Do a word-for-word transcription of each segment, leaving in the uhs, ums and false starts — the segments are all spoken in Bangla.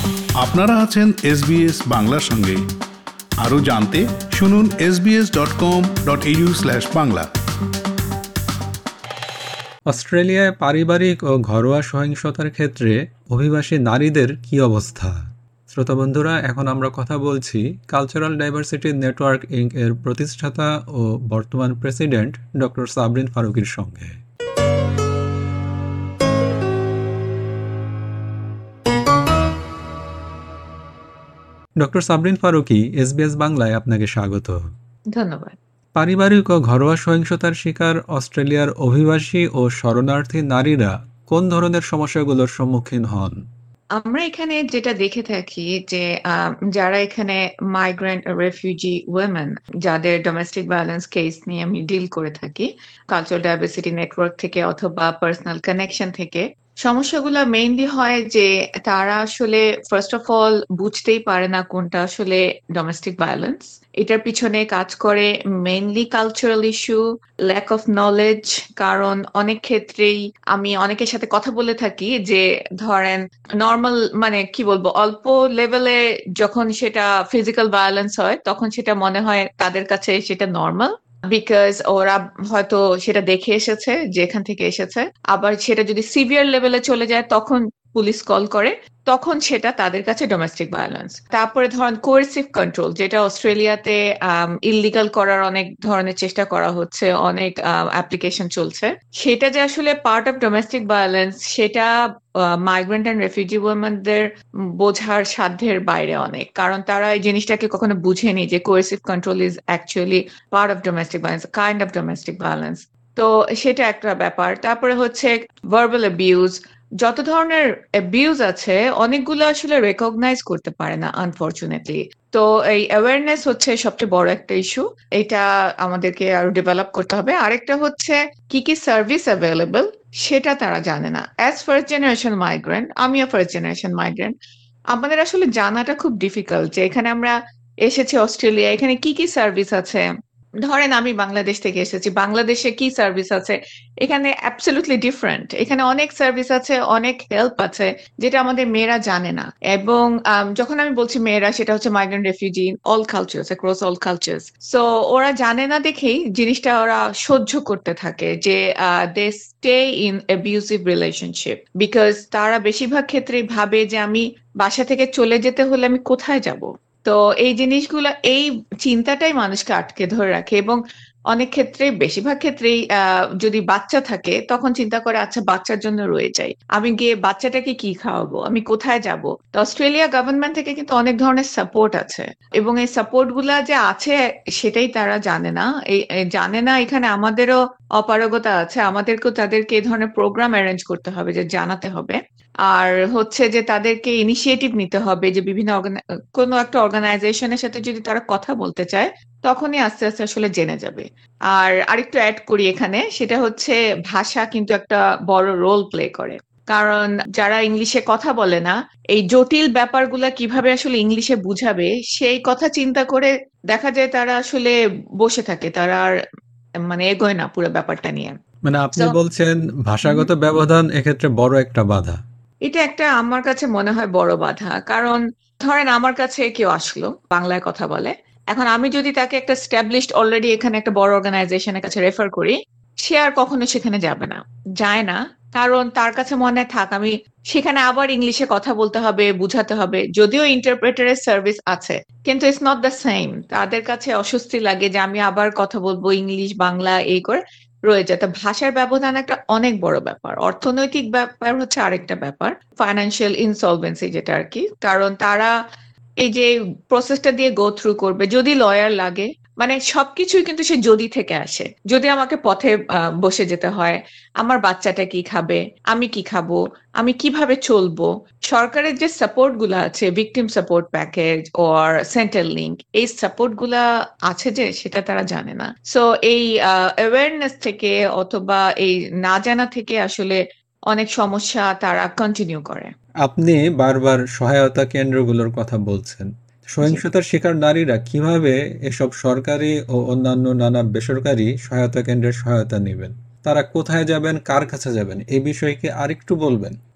আপনারা আছেন এসবিএস বাংলার সঙ্গে। আরও জানতে শুনুন S B S dot com dot A U slash Bangla. অস্ট্রেলিয়ায় পারিবারিক ও ঘরোয়া সহিংসতার ক্ষেত্রে অভিবাসী নারীদের কী অবস্থা? শ্রোতা বন্ধুরা, এখন আমরা কথা বলছি কালচারাল ডাইভার্সিটি নেটওয়ার্ক ইনক এর প্রতিষ্ঠাতা ও বর্তমান প্রেসিডেন্ট ডক্টর সাবরিন ফারুকীর সঙ্গে। ডক্টর সাবরিন ফারুকী, এসবিএস বাংলায় আপনাকে স্বাগত। ধন্যবাদ। পারিবারিক ও ঘরোয়া সহিংসতার শিকার অস্ট্রেলিয়ার অভিবাসী ও শরণার্থী নারীরা কোন ধরনের সমস্যাগুলোর সম্মুখীন হন? আমরা এখানে যেটা দেখে থাকি যে আহ, যারা এখানে মাইগ্রেন্ট রেফিউজি ওয়েমেন, যাদের ডোমেস্টিক ভায়োলেন্স কেস নিয়ে আমি ডিল করে থাকি কালচারাল ডাইভার্সিটি নেটওয়ার্ক থেকে অথবা পার্সোনাল কানেকশন থেকে, সমস্যাগুলো মেইনলি হয় যে তারা আসলে ফার্স্ট অফ অল বুঝতেই পারে না কোনটা আসলে ডোমেস্টিক ভায়োলেন্স। এটার পিছনে কাজ করে mainly cultural issue, lack of knowledge. কারণ অনেক ক্ষেত্রেই আমি অনেকের সাথে কথা বলে থাকি যে ধরেন নর্মাল মানে কি বলবো অল্প লেভেলে যখন সেটা ফিজিক্যাল ভায়োলেন্স হয় তখন সেটা মনে হয় তাদের কাছে সেটা নর্মাল, বিকজ ওরা হয়তো সেটা দেখে এসেছে যেখান থেকে এসেছে। আবার সেটা যদি সিভিয়ার লেভেলে চলে যায় তখন পুলিশ কল করে, তখন সেটা তাদের কাছে ডোমেস্টিক ভায়োলেন্স। তারপরে ধরেন কোয়েরসিভ কন্ট্রোল, যেটা অস্ট্রেলিয়াতে ইললিগাল করার অনেক ধরনের চেষ্টা করা হচ্ছে, অনেক অ্যাপ্লিকেশন চলছে। সেটা যে আসলে পার্ট অফ ডোমেস্টিক ভায়োলেন্স সেটা মাইগ্রেন্ট অ্যান্ড রেফিউজি ওমেনদের বোঝার সাধ্যের বাইরে অনেক, কারণ তারা এই জিনিসটাকে কখনো বুঝেনি যে coercive control is actually part of domestic violence, kind of domestic violence. তো সেটা একটা ব্যাপার। তারপরে হচ্ছে ভার্বাল অ্যাবিউজ। যত ধরনের অ্যাবিউজ আছে অনেকগুলো আসলে রেকগনাইজ করতে পারে না আনফরচুনেটলি। তো এই অ্যাওয়ারনেস হচ্ছে সবচেয়ে বড় একটা ইস্যু, এটা আমাদেরকে আরো ডেভেলপ করতে হবে। আরেকটা হচ্ছে কি কি সার্ভিস অ্যাভেলেবল সেটা তারা জানে না। অ্যাজ ফার্স্ট জেনারেশন মাইগ্রেন্ট, আমিও ফার্স্ট জেনারেশন মাইগ্রেন্ট, আমাদের আসলে জানাটা খুব ডিফিকাল্ট যে এখানে আমরা এসেছি অস্ট্রেলিয়া, এখানে কি কি সার্ভিস আছে। ধরেন আমি বাংলাদেশ থেকে এসেছি, বাংলাদেশে কি সার্ভিস আছে, এখানে অ্যাবসলিউটলি ডিফারেন্ট। এখানে অনেক সার্ভিস আছে, অনেক হেল্প আছে যেটা আমাদের মেয়েরা জানে না। এবং আম, যখন আমি বলছি মেয়েরা, সেটা হচ্ছে migrant refugee all cultures, across all cultures. So ওরা জানে না দেখেই জিনিসটা ওরা সহ্য করতে থাকে যে they stay in abusive relationship, because তারা বেশিরভাগ ক্ষেত্রেই ভাবে যে আমি বাসা থেকে চলে যেতে হলে আমি কোথায় যাব। তো এই জিনিসগুলো, এই চিন্তাটাই মানুষকে আটকে ধরে রাখে। এবং অনেক ক্ষেত্রে, বেশিরভাগ ক্ষেত্রেই আহ যদি বাচ্চা থাকে তখন চিন্তা করে আচ্ছা বাচ্চার জন্য রয়ে যাই, আমি গিয়ে বাচ্চাটাকে কি খাওয়াবো, আমি কোথায় যাব। তো অস্ট্রেলিয়া গভর্নমেন্ট থেকে কিন্তু অনেক ধরনের সাপোর্ট আছে, এবং এই সাপোর্ট গুলা যে আছে সেটাই তারা জানে না। এই এই জানে না, এখানে আমাদেরও অপারগতা আছে, আমাদেরকেও তাদেরকে এই ধরনের প্রোগ্রাম অ্যারেঞ্জ করতে হবে, যে জানাতে হবে। আর হচ্ছে যে তাদেরকে ইনিশিয়েটিভ নিতে হবে, যে বিভিন্ন organ- কোনো একটা অর্গানাইজেশনের সাথে যদি তারা কথা বলতে চায় তখনই আস্তে আস্তে আসলে জেনে যাবে। আর আরেকটু অ্যাড করি এখানে, সেটা হচ্ছে ভাষা কিন্তু একটা বড় রোল প্লে করে। কারণ যারা ইংলিশে কথা বলে না, এই জটিল ব্যাপারগুলা কিভাবে আসলে ইংলিশে বুঝাবে সেই কথা চিন্তা করে দেখা যায় তারা আসলে বসে থাকে, তারা আর মানে এগোয় না পুরো ব্যাপারটা নিয়ে। মানে আপনি So, বলছেন ভাষাগত ব্যবধান এক্ষেত্রে বড় একটা বাধা। এটা একটা আমার কাছে মনে হয় বড় বাধা। কারণ ধরেন আমার কাছে কেউ আসলো, বাংলায় কথা বলে, এখন আমি যদি তাকে একটা স্ট্যাবলিশড অলরেডি এখানে একটা বড় অর্গানাইজেশনের কাছে রেফার করি, সে আর কখনো সেখানে যাবে না, যায় না। কারণ তার কাছে মনে হয় থাক, আমি সেখানে আবার ইংলিশে কথা বলতে হবে, বুঝাতে হবে, যদিও ইন্টারপ্রেটারের সার্ভিস আছে, কিন্তু ইটস নট দ্য সেম। তাদের কাছে অস্বস্তি লাগে যে আমি আবার কথা বলবো ইংলিশ বাংলা এই করে রয়ে যায়। তো ভাষার ব্যবধান একটা অনেক বড় ব্যাপার। অর্থনৈতিক ব্যাপার হচ্ছে আরেকটা ব্যাপার, ফাইন্যান্সিয়াল ইনসলভেন্সি যেটা আর কি। কারণ তারা এই যে প্রসেসটা দিয়ে গো থ্রু করবে, যদি লয়ার লাগে, মানে সবকিছুই কিন্তু সে যদি থেকে আসে। যদি আমাকে পথে আহ, বসে যেতে হয়, আমার বাচ্চাটা কি খাবে, আমি কি খাবো, আমি কিভাবে চলবো, সরকারের যে সাপোর্ট গুলা আছে, victim support package or central link, এই সাপোর্ট গুলা আছে যে সেটা তারা জানে না। সো এই অ্যাওয়ারনেস থেকে অথবা এই না জানা থেকে আসলে অনেক সমস্যা তারা কন্টিনিউ করে। আপনি বারবার সহায়তা কেন্দ্রগুলোর কথা বলছেন। জি। সহিংসতার শিকার নারীরা কিভাবে এসব সরকারি ও অন্যান্য নানা বেসরকারি সহায়তা কেন্দ্রের সহায়তা নেবেন? তারা কোথায় যাবেন, কার কাছে যাবেন, এই বিষয়ে কি আরেকটু বলবেন?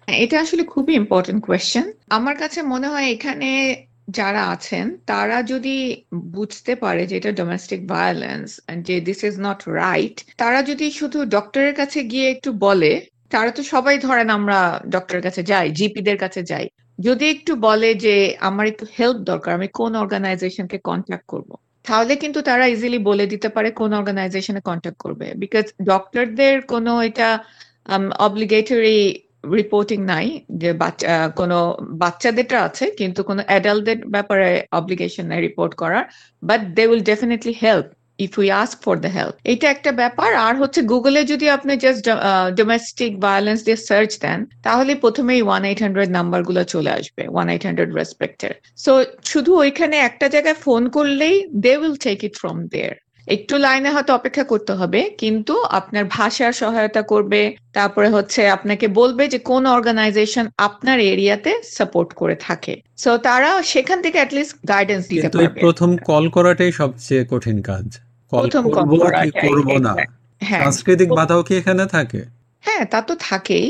এটা আসলে খুবই ইম্পর্টেন্ট কোয়েশ্চেন। আমার কাছে মনে হয় এখানে যারা আছেন তারা যদি বুঝতে পারে যে এটা ডোমেস্টিক ভায়োলেন্স, যে দিস ইজ নট রাইট, তারা যদি শুধু ডক্টরের কাছে গিয়ে একটু বলে, তারা তো সবাই ধরেন আমরা ডক্টরের কাছে যাই, জিপিদের কাছে যাই, যদি একটু বলে যে আমার একটু হেল্প দরকার, আমি কোন অর্গানাইজেশনকে কন্ট্যাক্ট করব, তাহলে কিন্তু তারা ইজিলি বলে দিতে পারে কোন অর্গানাইজেশনে কন্ট্যাক্ট করবে। বিকজ ডক্টরদের কোনো এটা অব্লিগেটরি রিপোর্টিং নাই যে বাচ্চা কোনো বাচ্চাদেরটা আছে কিন্তু কোনো অ্যাডাল্টদের ব্যাপারে অব্লিগেশন নাই রিপোর্ট করার, but they will definitely help if we ask for the help. এটা একটা ব্যাপার। আর হচ্ছে গুগলে যদি আপনি জাস্ট ডোমেস্টিক ভায়োলেন্স দিয়ে সার্চ দেন তাহলে প্রথমেই ওয়ান এইট হান্ড্রেড নাম্বার গুলো চলে আসবে, ওয়ান এইট হান্ড্রেড রেসপেক্টের। সো শুধু ওইখানে একটা জায়গায় ফোন করলেই they will take it from there. একটু লাইনে হয়তো অপেক্ষা করতে হবে, কিন্তু আপনার ভাষার সহায়তা করবে, তারপরে হচ্ছে আপনাকে বলবে যে কোন অর্গানাইজেশন আপনার এরিয়াতে সাপোর্ট করে থাকে, সো তারা সেখান থেকে অ্যাটলিস্ট গাইডেন্স দিতে কিন্তু এই পারবে। প্রথম কল করাটাই সবচেয়ে কঠিন কাজ। কল প্রথম কল করব কি করাটাই করব না, exact। হ্যাঁ সাংস্কৃতিক বাধাও কি এখানে থাকে? হ্যাঁ তা তো থাকেই।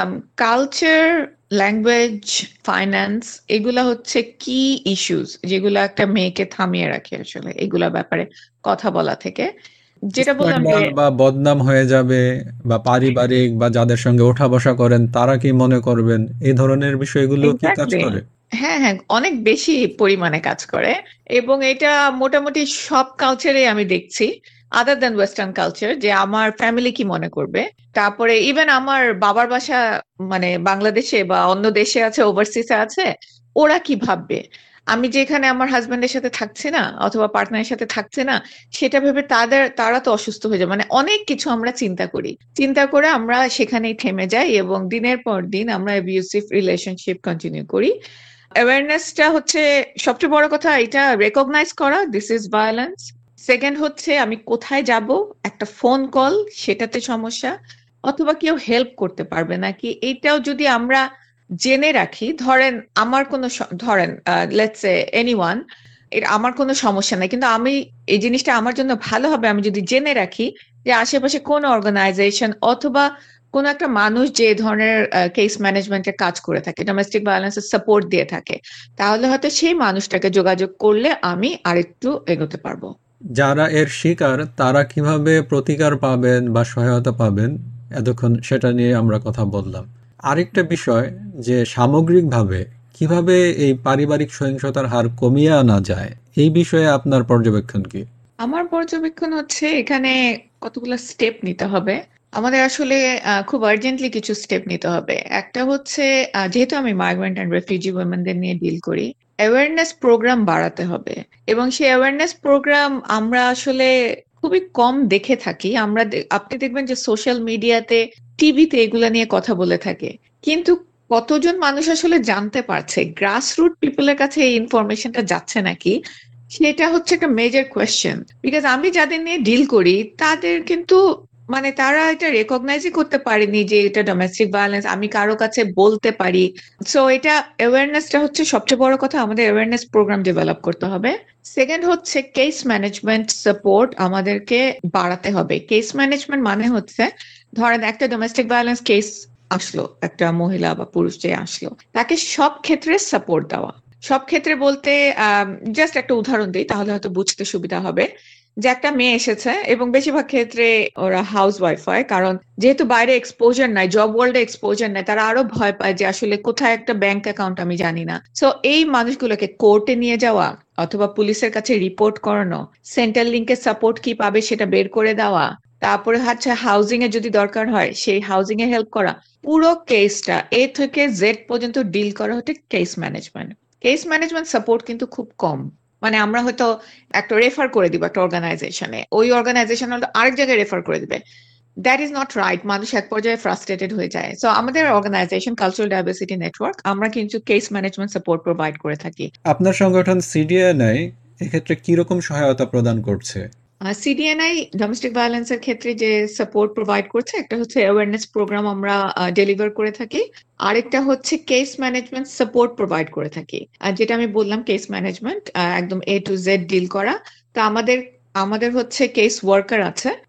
কালচার, ল্যাঙ্গুয়েজ, ফাইন্যান্স, এগুলা হচ্ছে কি ইস্যুস যেগুলো একটা মেয়েকে থামিয়ে রাখে আসলে এগুলা ব্যাপারে কথা বলা থেকে। যেটা বললাম যে স্ক্যান্ডাল বা বদনাম হয়ে যাবে, বা পারিবারিক বা যাদের সঙ্গে ওঠা বসা করেন তারা কি মনে করবেন, এই ধরনের বিষয়গুলো কি কাজ এক্স্যাক্টলি, করে? হ্যাঁ হ্যাঁ অনেক বেশি পরিমাণে কাজ করে, এবং এটা মোটামুটি সব কালচারে আমি দেখছি আদার দ্যান ওয়েস্টার্ন কালচার, যে আমার ফ্যামিলি কি মনে করবে, তারপরে ইভেন আমার বাবার বাসা মানে বাংলাদেশে বা অন্য দেশে আছে, ওভারসিসে আছে, ওরা কি ভাববে আমি যেখানে আমার হাজবেন্ডের সাথে থাকছি না অথবা পার্টনারের সাথে থাকছে না, সেটা ভেবে তাদের তারা তো অসুস্থ হয়ে যায়। মানে অনেক কিছু আমরা চিন্তা করি, চিন্তা করে আমরা সেখানেই থেমে যাই এবং দিনের পর দিন আমরা অ্যাবিউসিভ রিলেশনশিপ কন্টিনিউ করি। অ্যাওয়ারনেসটা হচ্ছে সবচেয়ে বড় কথা, এটা রেকগনাইজ করা দিস ইজ ভায়োলেন্স। সেকেন্ড হচ্ছে আমি কোথায় যাব, একটা ফোন কল সেটাতে সমস্যা, অথবা কেউ হেল্প করতে পারবে নাকি এইটাও যদি আমরা জেনে রাখি। ধরেন আমার কোনো স- ধরেন লেটস সে এনিওয়ান, আমার কোনো সমস্যা নাই, কিন্তু আমি এই জিনিসটা আমার জন্য ভালো হবে আমি যদি জেনে রাখি যে আশেপাশে কোন অর্গানাইজেশন অথবা কোন একটা মানুষ যে এই ধরনের কেস ম্যানেজমেন্টের কাজ করে থাকে, ডোমেস্টিক ভায়োলেন্সের সাপোর্ট দিয়ে থাকে, তাহলে হয়তো সেই মানুষটাকে যোগাযোগ করলে আমি আরেকটু এগোতে পারবো। যারা এর শিকার তারা কিভাবে প্রতিকার পাবেন বা সহায়তা পাবেন, এতক্ষণ সেটা নিয়ে আমরা কথা বললাম। আরেকটা বিষয়, যে সামগ্রিকভাবে কিভাবে এই পারিবারিক সহিংসতার হার কমিয়ে আনা যায়, এই বিষয়ে আপনার পর্যবেক্ষণ কি? আমার পর্যবেক্ষণ হচ্ছে এখানে কতগুলো স্টেপ নিতে হবে। আমাদের আসলে আহ, খুব আর্জেন্টলি কিছু স্টেপ নিতে হবে। একটা হচ্ছে আহ, যেহেতু আমি মাইগ্রেন্ট অ্যান্ড রেফিউজি উইমেনদের নিয়ে ডিল করি, অ্যাওয়ারনেস প্রোগ্রাম বাড়াতে হবে, এবং সেই অ্যাওয়ারনেস প্রোগ্রাম আমরা আসলে খুবই কম দেখে থাকি। আমরা দে- আপনি দেখবেন যে সোশ্যাল মিডিয়াতে, টিভিতে এগুলা নিয়ে কথা বলে থাকে, কিন্তু কতজন মানুষ আসলে জানতে পারছে, গ্রাসরুট পিপলের কাছে এই ইনফরমেশনটা যাচ্ছে নাকি, সেটা হচ্ছে একটা মেজর কোয়েশ্চেন। বিকজ আমি যাদের নিয়ে ডিল করি তাদের কিন্তু মানে তারা এটা রেকগনাইজই করতে পারেনি যে এটা ডোমেস্টিক ভায়োলেন্স, আমি কারো কাছে বলতে পারি। সো এটা অ্যাওয়ারনেসটা হচ্ছে সবচেয়ে বড় কথা, আমাদের অ্যাওয়ারনেস প্রোগ্রাম ডেভেলপ করতে হবে। সেকেন্ড হচ্ছে কেস ম্যানেজমেন্ট সাপোর্ট আমাদেরকে বাড়াতে হবে। কেস ম্যানেজমেন্ট মানে হচ্ছে ধরেন একটা ডোমেস্টিক ভায়োলেন্স কেস আসলো, একটা মহিলা বা পুরুষ যে আসলো, তাকে সব ক্ষেত্রে সাপোর্ট দেওয়া। সব ক্ষেত্রে বলতে জাস্ট একটা উদাহরণ দিই তাহলে হয়তো বুঝতে সুবিধা হবে। যে একটা মেয়ে এসেছে এবং বেশিরভাগ ক্ষেত্রে ওরা হাউস ওয়াইফ হয়, কারণ যেহেতু বাইরে এক্সপোজার নাই, জব ওয়ার্ল্ডে এক্সপোজার নাই, তারা আরো ভয় পায় যে আসলে কোথায় একটা ব্যাংক অ্যাকাউন্ট আমি জানি না। সো এই মানুষগুলোকে কোর্টে নিয়ে যাওয়া অথবা পুলিশের কাছে রিপোর্ট করানো, সেন্ট্রাল লিঙ্কের সাপোর্ট কি পাবে সেটা বের করে দেওয়া, তারপরে হচ্ছে হাউজিং এ যদি দরকার হয় সেই হাউজিং এ হেল্প করা, পুরো কেসটা এ থেকে জেড পর্যন্ত ডিল করা হচ্ছে case management. Case management support কিন্তু খুব কম। মানে আমরা হয়তো একটা রেফার করে দিব একটা অর্গানাইজেশনে, ওই অর্গানাইজেশন হয়তো আরেক জায়গায় রেফার করে দিবে। দ্যাট ইজ নট রাইট, মানুষ এক পর্যায়ে ফ্রাস্ট্রেটেড হয়ে যায়। সো আমাদের অর্গানাইজেশন কালচারাল ডাইভার্সিটি নেটওয়ার্ক, আমরা কিন্তু কেস ম্যানেজমেন্ট সাপোর্ট প্রোভাইড করে থাকি। আপনার সংগঠন সিডিএনআই এক্ষেত্রে কিরকম সহায়তা প্রদান করছে? সিডিএনআই ডোমেস্টিক ভায়োলেন্সের ক্ষেত্রে যে সাপোর্ট প্রোভাইড করছে, একটা হচ্ছে অ্যাওয়ারনেস প্রোগ্রাম আমরা ডেলিভার করে থাকি, আরেকটা হচ্ছে কেস ম্যানেজমেন্ট সাপোর্ট প্রোভাইড করে থাকি। আর যেটা আমি বললাম কেস ম্যানেজমেন্ট একদম এ টু জেড ডিল করা। তা আমাদের আমাদের হচ্ছে কেস ওয়ার্কার আছে,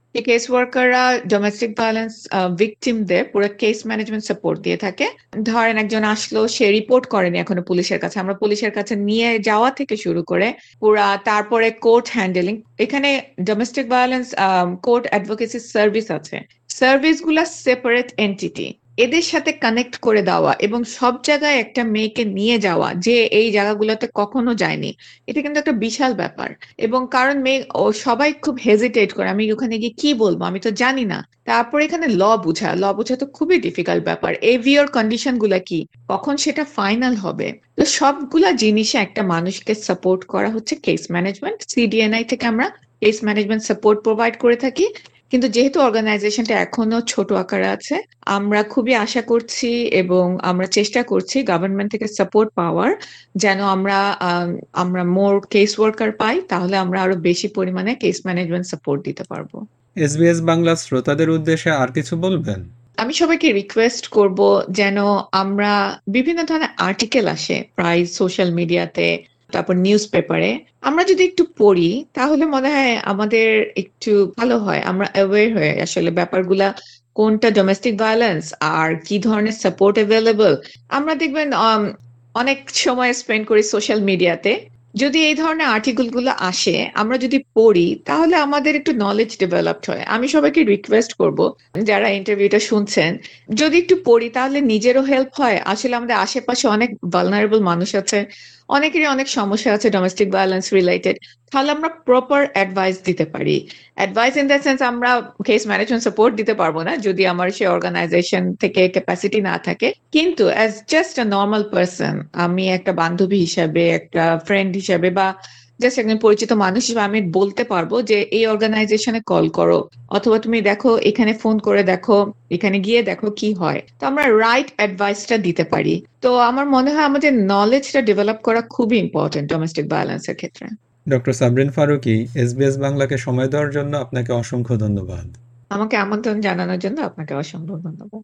এই কেস ওয়ার্কাররা ডোমেস্টিক ভায়োলেন্স ভিকটিমদের পুরো কেস ম্যানেজমেন্ট সাপোর্ট দিয়ে থাকে। ধরেন একজন আসলো, সে রিপোর্ট করেনি এখনো পুলিশের কাছে, আমরা পুলিশের কাছে নিয়ে যাওয়া থেকে শুরু করে পুরা, তারপরে কোর্ট হ্যান্ডেলিং। এখানে domestic violence court advocacy service আছে, সার্ভিস গুলা সেপারেট এন্টিটি, এদের সাথে কানেক্ট করে দেওয়া এবং সব জায়গায় একটা মেয়েকে নিয়ে যাওয়া যে এই জায়গাগুলোতে কখনো যায়নি, এটা কিন্তু একটা বিশাল ব্যাপার। এবং কারণ মেয়ে ও সবাই খুব হেজিটেট করে, আমি ওখানে গিয়ে কি বলবো, আমি তো জানি না। তারপর এখানে ল বুঝা ল বুঝা তো খুবই ডিফিকাল্ট ব্যাপার। এভিওর কন্ডিশন গুলা কি, কখন সেটা ফাইনাল হবে। তো সবগুলা জিনিসে একটা মানুষকে সাপোর্ট করা হচ্ছে কেস ম্যানেজমেন্ট। সিডিএনআই থেকে আমরা কেস ম্যানেজমেন্ট সাপোর্ট প্রোভাইড করে থাকি। কিন্তু যেহেতু অর্গানাইজেশনটা এখনো ছোট আকারে আছে, আমরা খুবই আশা করছি এবং আমরা চেষ্টা করছি গভর্নমেন্ট থেকে সাপোর্ট পাওয়ার, যেন আমরা আমরা মোর কেস ওয়ার্কার পাই, তাহলে আমরা আরো বেশি পরিমাণে কেস ম্যানেজমেন্ট সাপোর্ট দিতে পারবো। এসবিএস বাংলা শ্রোতাদের উদ্দেশ্যে আর কিছু বলবেন? আমি সবাইকে রিকোয়েস্ট করব যেন আমরা, বিভিন্ন ধরনের আর্টিকেল আসে প্রায় সোশ্যাল মিডিয়াতে, তারপর নিউজ পেপারে, আমরা যদি একটু পড়ি তাহলে মনে হয় আমাদের একটু ভালো হয়, আমরা অ্যাওয়্যার হয়ে আসলে ব্যাপারগুলা, কোনটা ডোমেস্টিক ভায়োলেন্স আর কি ধরনের সাপোর্ট অ্যাভেলেবল। আমরা দেখবেন অনেক সময় স্পেন্ড করি সোশ্যাল মিডিয়াতে, যদি এই ধরনের আর্টিকেল গুলো আসে, আমরা যদি পড়ি তাহলে আমাদের একটু নলেজ ডেভেলপড হয়। আমি সবাইকে রিকোয়েস্ট করব যারা ইন্টারভিউটা শুনছেন, যদি একটু পড়ি তাহলে নিজেরও হেল্প হয়। আসলে আমাদের আশেপাশে অনেক ভালনারেবল মানুষ আছে, অনেকেরই অনেক সমস্যা আছে ডোমেস্টিক ভায়োলেন্স রিলেটেড, তাহলে আমরা প্রপার অ্যাডভাইস দিতে পারি। অ্যাডভাইস ইন দ্য সেন্স, আমরা কেস ম্যানেজমেন্ট সাপোর্ট দিতে পারবো না যদি আমার সেই অর্গানাইজেশন থেকে ক্যাপাসিটি না থাকে, কিন্তু as just a normal person, আমি একটা বান্ধবী হিসাবে, একটা ফ্রেন্ড হিসাবে, বা জাস্ট একজন পরিচিত মানুষ হিসেবে আমি বলতে পারবো যে এই অর্গানাইজেশনে কল করো, অথবা তুমি দেখো, এখানে ফোন করে দেখো, এখানে গিয়ে দেখো কি হয়। তো আমরা রাইট অ্যাডভাইসটা দিতে পারি। তো আমার মনে হয় আমাদের নলেজটা ডেভেলপ করা খুবই ইম্পর্টেন্ট ডোমেস্টিক ভায়োলেন্সের ক্ষেত্রে। ডক্টর সাবরিন ফারুকী, এসবিএস বাংলাকে সময় দেওয়ার জন্য আপনাকে অসংখ্য ধন্যবাদ। আমাকে আমন্ত্রণ জানানোর জন্য আপনাকে অসংখ্য ধন্যবাদ।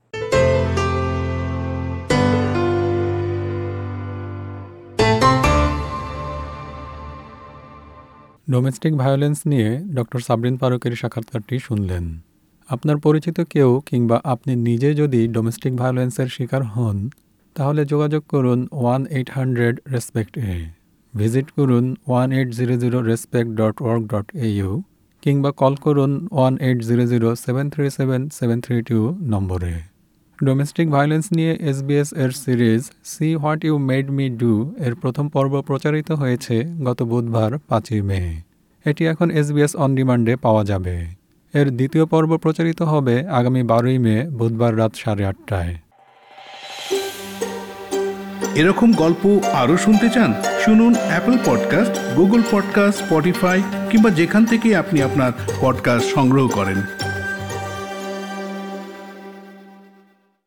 ডোমেস্টিক ভায়োলেন্স নিয়ে ডক্টর সাবরিন ফারুকের সাক্ষাৎকারটি শুনলেন। আপনার পরিচিত কেউ কিংবা আপনি নিজে যদি ডোমেস্টিক ভায়োলেন্সের শিকার হন, তাহলে যোগাযোগ করুন ওয়ান এইট হান্ড্রেড রেসপেক্ট এ, ভিজিট করুন one eight zero zero respect dot org dot AU, কিংবা কল করুন one eight zero zero seven three seven seven three two নম্বরে। ডোমেস্টিক ভায়োলেন্স নিয়ে এসবিএস এর series see what you made me do এর প্রথম পর্ব প্রচারিত হয়েছে গত বুধবার পাঁচই মে। এটি এখন এসবিএস অন ডিমান্ডে পাওয়া যাবে। এর দ্বিতীয় পর্ব প্রচারিত হবে আগামী বারোই মে বুধবার রাত সাড়ে আটটায়। এরকম গল্প আরও শুনতে চান? শুনুন Apple podcast, Google podcast, Spotify কিংবা যেখান থেকে আপনি আপনার পডকাস্ট সংগ্রহ করেন।